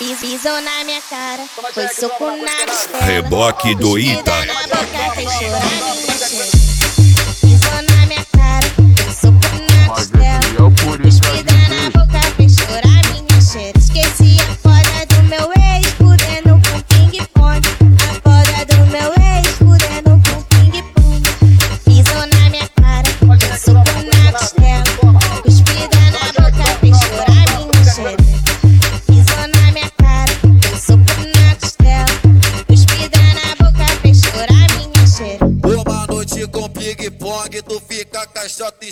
Pisou na minha cara, foi soco na costela. Reboque do Ita. Na boca, fez chorar minha cheira. Pisou na minha cara, foi soco na costela. Cuspida na boca, fez chorar minha cheira. Esqueci a foda do meu ex, fudendo com ping-pong. A foda do meu ex, fudendo com ping-pong. Pisou na minha cara, foi soco na costela. Cuspida na boca, fez chorar minha cheira. Pisou na minha cara, foi soco na costela. Cuspida na boca, fez chorar minha cheira. Uma noite com ping-pong, tu fica caixote,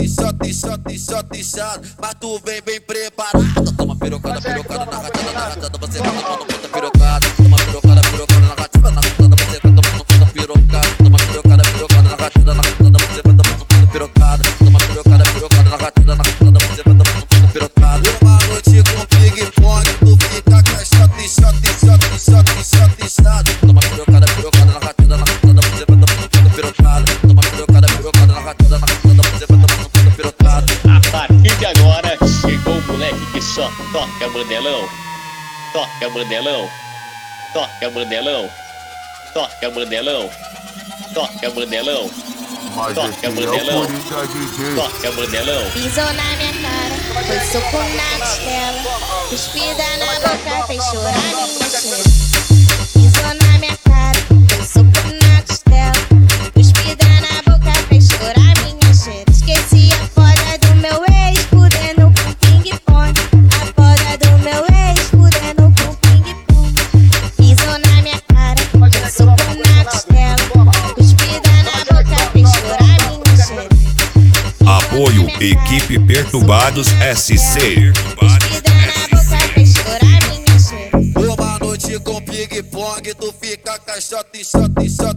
shot. Mas tu vem bem preparado. Toma pirocada na rajada, você vai tomando muita pirocada. Toma pirocada na rajada, na rajada, você vai tomando muita pirocada. Toma pirocada na rajada, na rajada, você vai tomando muita pirocada. Toma pirocada na rajada, na rajada, você vai tomando muita pirocada. Uma noite com ping-pong, tu fica caixote, shot. Toma pirocada na rajada, na rajada, você vai tomando muita pirocada. Toma pirocada na rajada, na rajada, você vai tomando muita pirocada. A partir de agora, chegou o moleque que só toca bandelão. Toca bandelão. Toca bandelão. Toca bandelão. Toca bandelão. Toca bandelão. Toca bandelão. Pisou na minha cara, foi soco na costela. Cuspida na boca, fez chorar minha cheira. Pisou na minha cara, foi soco na costela. Cuspida na boca, fez chorar minha cheira. Esqueci a foda do meu ex, fudendo com ping-pong. A foda do meu ex, fudendo com ping-pong. Pisou na minha cara, foi soco na costela. Cuspida na boca, fez chorar minha cheira. Apoio Equipe Perturbados SC. Cuspida na boca, fez chorar minha cheira. Uma noite com ping-pong, tu fica caixote, shot.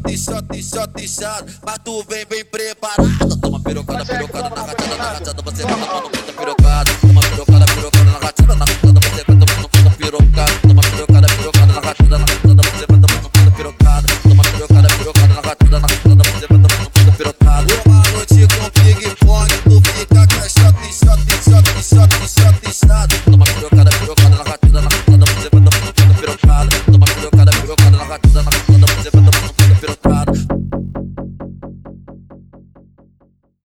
Mas tu vem bem preparado. Toma pirocada na rajada, você vai tomando muita pirocada. Toma pirocada